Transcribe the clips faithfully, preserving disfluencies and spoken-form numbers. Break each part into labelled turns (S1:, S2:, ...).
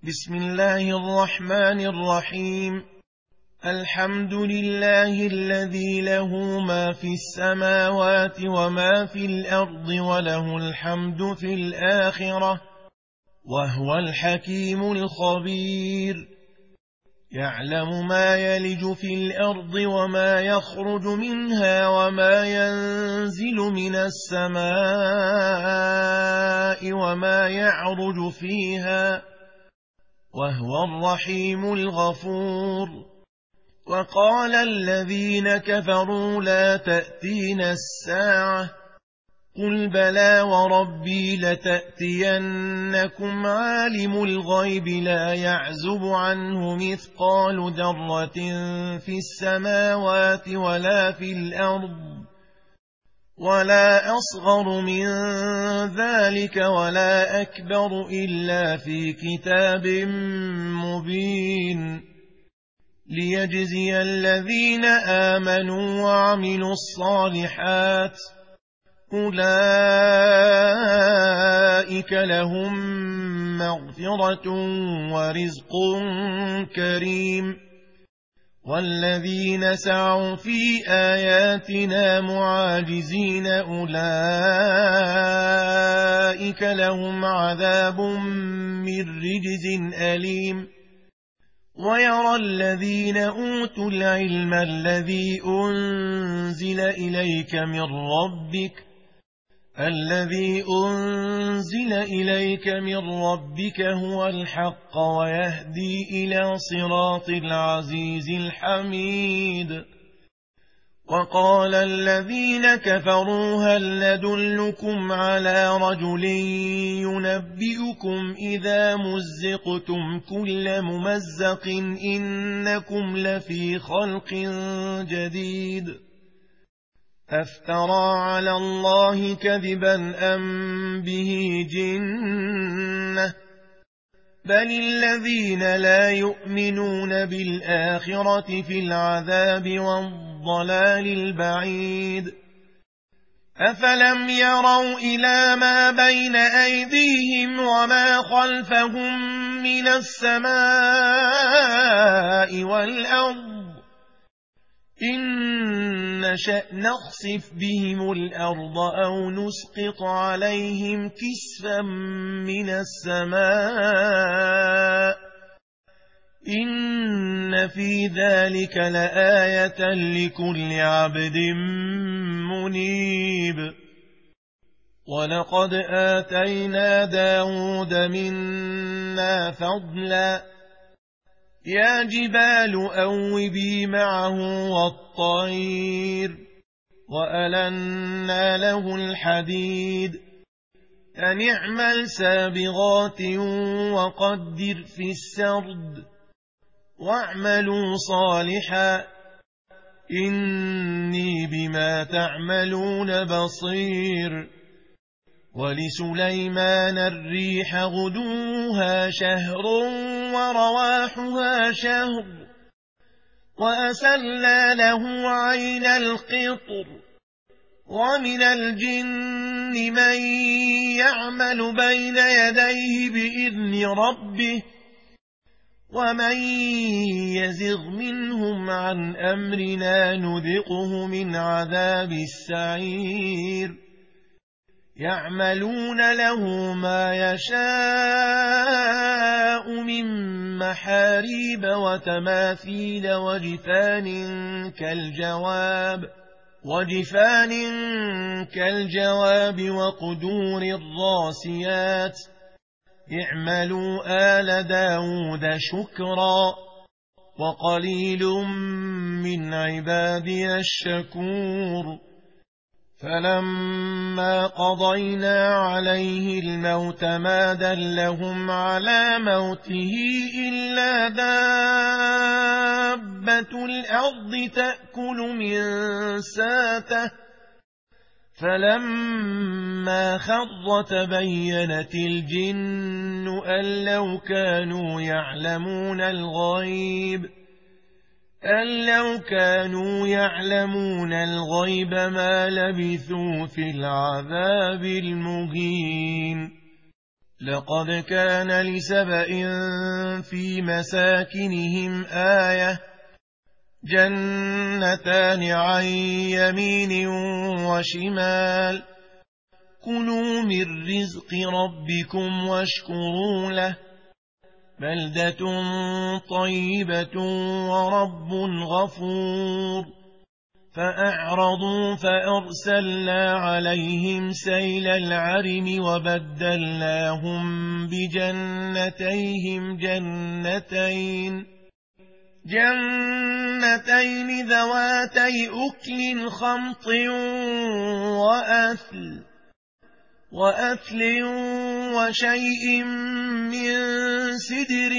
S1: بسم الله الرحمن الرحيم. الحمد لله الذي له ما في السماوات وما في الأرض وله الحمد في الآخرة وهو الحكيم الخبير. يعلم ما يلج في الأرض وما يخرج منها وما ينزل من السماء وما يعرج فيها وهو الرحيم الغفور. وقال الذين كفروا لا تأتينا الساعة قل بلى وربي لتأتينكم عالم الغيب لا يعزب عنه مثقال ذرة في السماوات ولا في الأرض ولا أصغر من ذلك ولا أكبر إلا في كتاب مبين ليجزي الذين آمنوا وعملوا الصالحات أولئك لهم مغفرة ورزق كريم. والذين سعوا في آياتنا معاجزين أولئك لهم عذاب من رجز أليم. ويرى الذين أوتوا العلم الذي أنزل إليك من ربك الذي أنزل إليك من ربك هو الحق ويهدي إلى صراط العزيز الحميد. وقال الذين كفروا هل ندلكم على رجل ينبئكم إذا مزقتم كل ممزق إنكم لفي خلق جديد أفترى على الله كذبا أم به جنة بل الذين لا يؤمنون بالآخرة في العذاب والضلال البعيد. أفلم يروا إلى ما بين أيديهم وما خلفهم من السماء والأرض إن نشأ نخسف بهم الأرض أو نسقط عليهم كسفا من السماء إن في ذلك لآية لكل عبد منيب. ولقد آتينا داود منا فضلا يا جبال أوبي معه والطير وألنا له الحديد أن اعمل سابغات وقدر في السرد واعملوا صالحا إني بما تعملون بصير. ولسليمان الريح غدوها شهر ورواحها شهر وأسلنا له عين القطر ومن الجن من يعمل بين يديه بإذن ربه ومن يزغ منهم عن أمرنا نذقه من عذاب السعير. يعملون له ما يشاء من محاريب وتماثيل وجفان كالجواب وجفان كالجواب وقدور الراسيات اعملوا آل داود شكرا وقليل من عبادي الشكور. فلما قضينا عليه الموت ما دلهم على موته إلا دابة الأرض تأكل من ساته فلما خر تبينت الجن أن لو كانوا يعلمون الغيب أن لو كانوا يعلمون الغيب ما لبثوا في العذاب المهين. لقد كان لسبإ في مساكنهم آية جنتان عن يمين وشمال كلوا من رزق ربكم واشكروا له بلدة طيبة ورب غفور فأعرضوا فأرسلنا عليهم سيل العرم وبدلناهم بجنتيهم جنتين جنتين ذواتي أكل خمط وأثل وأثل وشيء من سدر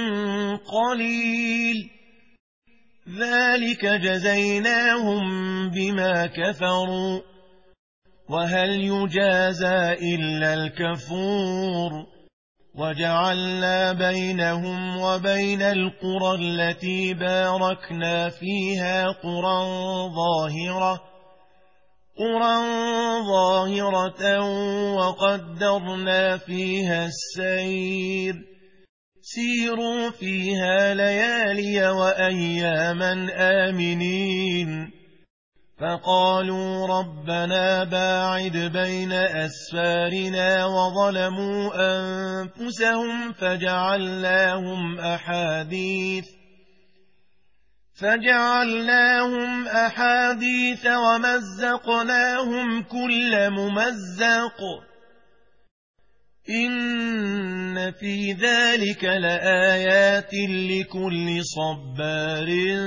S1: قليل ذلك جزيناهم بما كفروا وهل يجازى إلا الكفور وجعلنا بينهم وبين القرى التي باركنا فيها قرى ظاهرة قرى ظاهرة وقدرنا فيها السير سيروا فيها ليالي وأياما آمنين فقالوا ربنا باعد بين أسفارنا وظلموا أنفسهم فجعلناهم أحاديث فجعلناهم أحاديث ومزقناهم كل ممزق إن في ذلك لآيات لكل صبار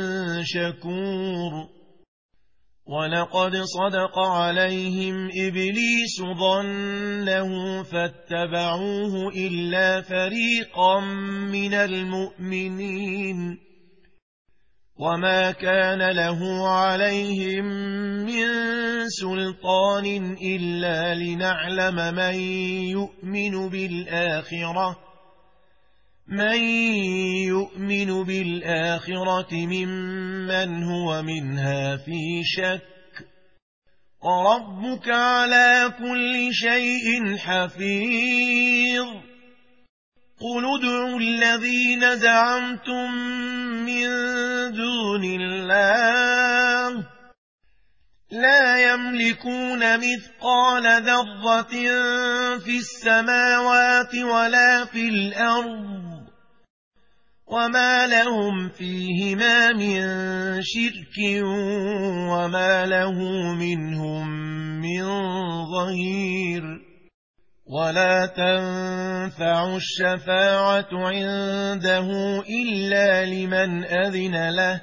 S1: شكور ولقد صدق عليهم إبليس ظنه فاتبعوه إلا فريقا من المؤمنين وما كان له عليهم من سلطان إلا لنعلم من يؤمن بالآخرة من يؤمن بالآخرة ممن هو منها في شك وربك على كل شيء حفيظ قل ادعوا الذين زعمتم من دون الله لا يملكون مثقال ذرة في السماوات ولا في الأرض وما لهم فيهما من شرك وما له منهم من ظهير ولا تنفع الشفاعة عنده إلا لمن أذن له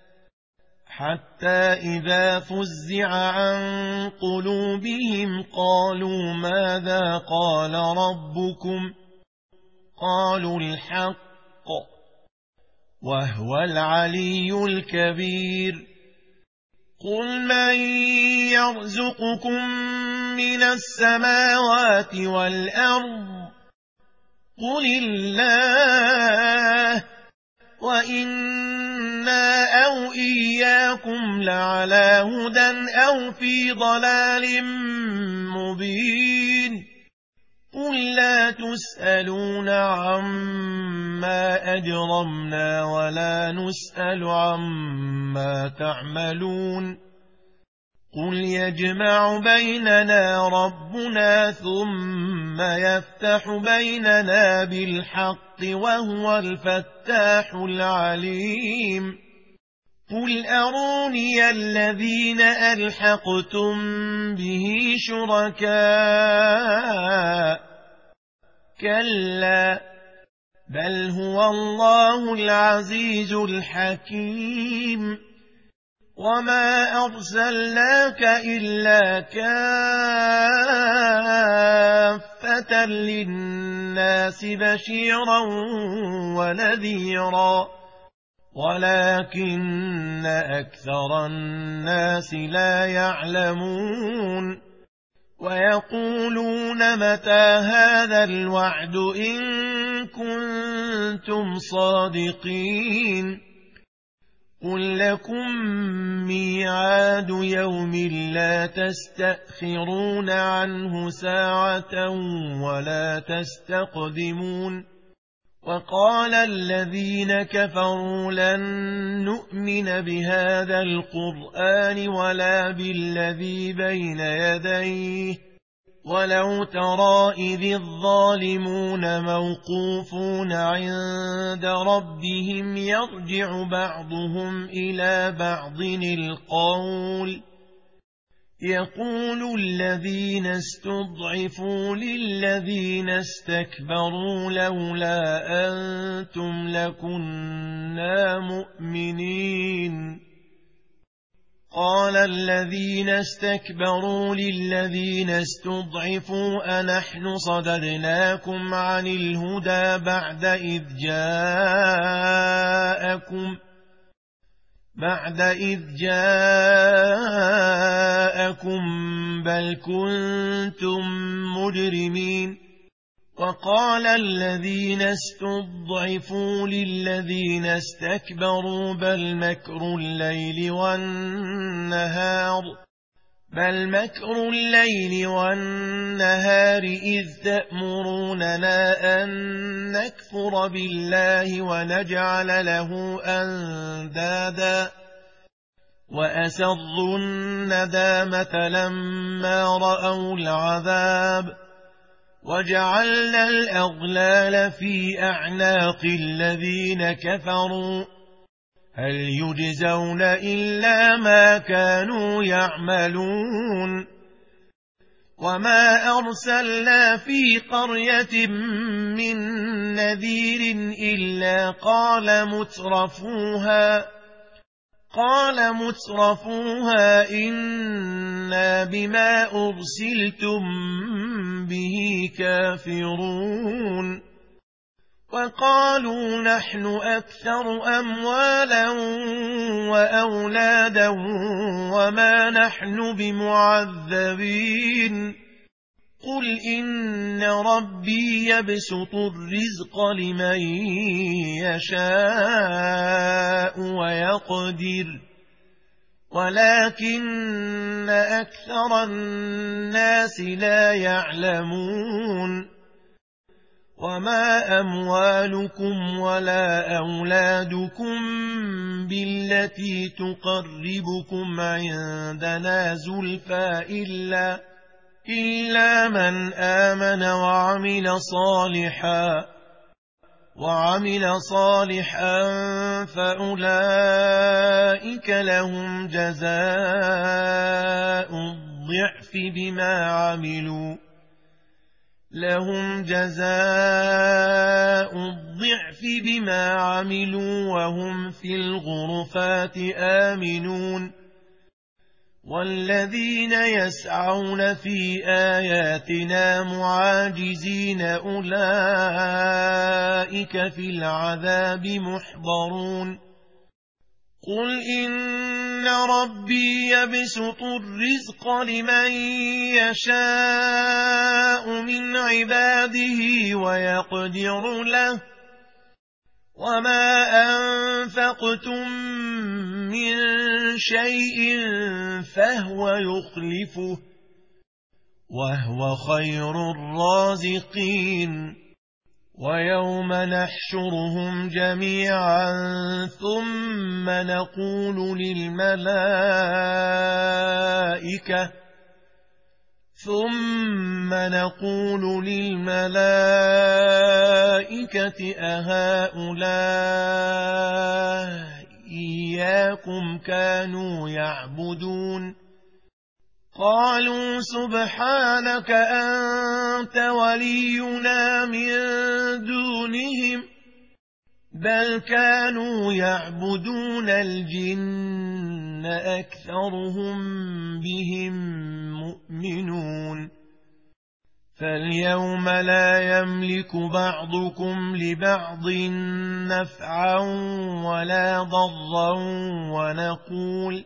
S1: حتى إذا فزع عن قلوبهم قالوا ماذا قال ربكم قالوا الحق وهو العلي الكبير قل من يرزقكم من السماوات والأرض قل الله وإنا أو إياكم لعلى هدى أو في ضلال مبين قل لا تسألون عما أجرمنا ولا نسأل عما تعملون قل يجمع بيننا ربنا ثم يفتح بيننا بالحق وهو الفتاح العليم قل أروني الذين ألحقتم به شركاء كلا بل هو الله العزيز الحكيم وما أرسلناك إلا كافة للناس بشيرا ونذيرا ولكن أكثر الناس لا يعلمون ويقولون متى هذا الوعد إن كنتم صادقين قل لكم ميعاد يوم لا تستأخرون عنه ساعة ولا تستقدمون وقال الذين كفروا لن نؤمن بهذا القرآن ولا بالذي بين يديه ولو ترى إذ الظالمون موقوفون عند ربهم يرجع بعضهم إلى بعض القول يقول الذين استضعفوا للذين استكبروا لولا أنتم لكنا مؤمنين قال الذين استكبروا للذين استضعفوا أنحن صددناكم عن الهدى بعد إذ جاءكم بعد إذ جاءكم بل كنتم مجرمين وقال الذين استضعفوا للذين استكبروا بل مكر الليل والنهار بل مكر الليل والنهار إذ تأمروننا أن نكفر بالله ونجعل له أندادا وأسروا الندامة لما رأوا العذاب وجعلنا الأغلال في أعناق الذين كفروا هل يجزون إلا ما كانوا يعملون وما أرسلنا في قرية من نذير إلا قال مترفوها قال مترفوها إنا بما أرسلتم به كافرون وقالوا نحن أكثر أموالا وأولادا وما نحن بمعذبين قل إن ربي يبسط الرزق لمن يشاء ويقدر ولكن أكثر الناس لا يعلمون وما أموالكم ولا أولادكم بالتي تقربكم عندنا زلفى إلا إلا من آمن وعمل صالحا وعمل صالحا فأولئك لهم جزاء الضعف بما عملوا لهم جزاء الضعف بما عملوا وهم في الغرفات آمنون والذين يسعون في آياتنا معاجزين أولئك في العذاب محضرون قل إن ربي يبسط الرزق لمن يشاء من عباده ويقدر له وما أنفقتم من شيء فهو يخلفه وهو خير الرازقين ويوم نحشرهم جميعا ثم نقول للملائكة ثم نقول للملائكة أهؤلاء إياكم كانوا يعبدون قالوا سبحانك أنت ولينا من دونهم بل كانوا يعبدون الجن أكثرهم بهم مؤمنون فاليوم لا يملك بعضكم لبعض نفعا ولا ضرا ونقول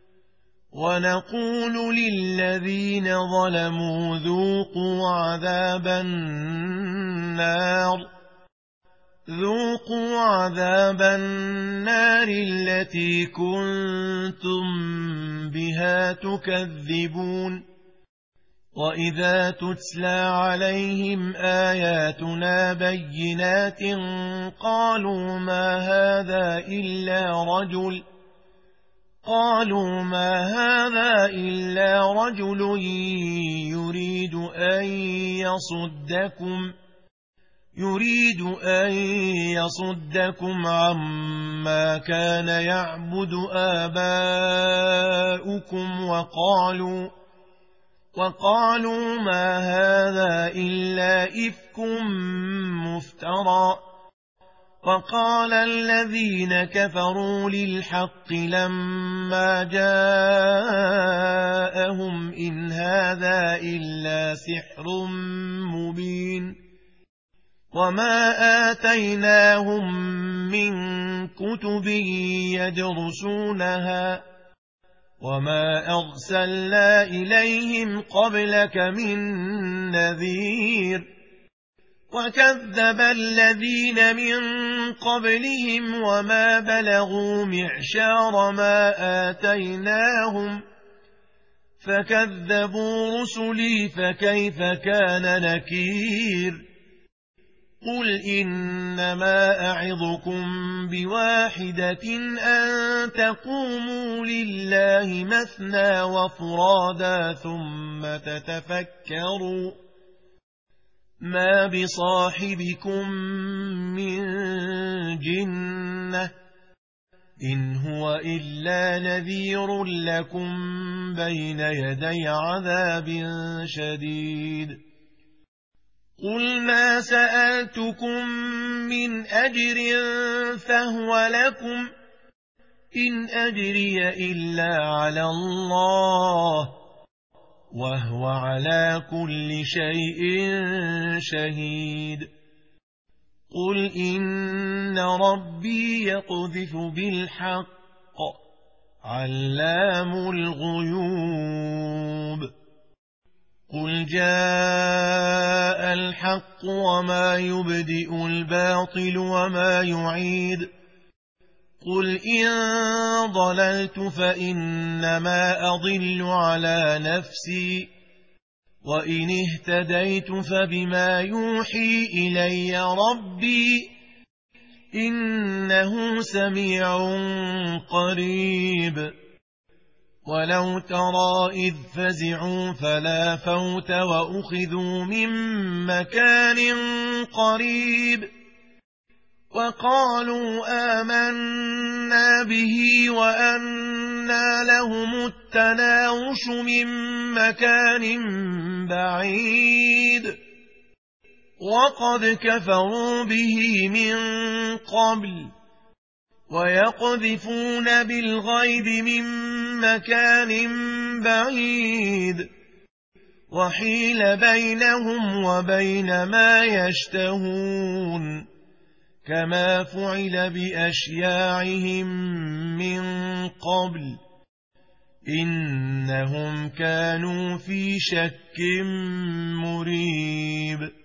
S1: ونقول للذين ظلموا ذوقوا عذاب النار ذوقوا وذوقوا عذاب النار التي كنتم بها تكذبون وإذا تتلى عليهم آياتنا بينات قالوا ما هذا إلا رجل قالوا ما هذا إلا رجل يريد أن يصدكم يريد أن يصدكم عما كان يعبد آباؤكم وقالوا وقالوا ما هذا إلا إفك مفترى وقال الذين كفروا للحق لما جاءهم إن هذا إلا سحر مبين وما آتيناهم من كتب يدرسونها وما أرسلنا إليهم قبلك من نذير وكذب الذين من قبلهم وما بلغوا معشار ما آتيناهم فكذبوا رسلي فكيف كان نكير قل إنما أعظكم بواحدة أن تقوموا لله مثنى وفرادا ثم تتفكروا ما بصاحبكم من جنة إن هو إلا نذير لكم بين يدي عذاب شديد قل ما سألتكم من أجر فهو لكم إن أجري إلا على الله وهو على كل شيء شهيد قل إن ربي يقذف بالحق علام الغيوب قل جاء الحق وما يبدئ الباطل وما يعيد قل إن ضللت فإنما أضل على نفسي وإن اهتديت فبما يوحي إلي ربي إنه سميع قريب ولو ترى إذ فزعوا فلا فوت وأخذوا من مكان قريب وقالوا آمنا به وأنى لهم التناوش من مكان بعيد وقد كفروا به من قبل ويقذفون بالغيب من مكان بعيد وحيل بينهم وبين ما يشتهون كما فعل بأشياعهم من قبل إنهم كانوا في شك مريب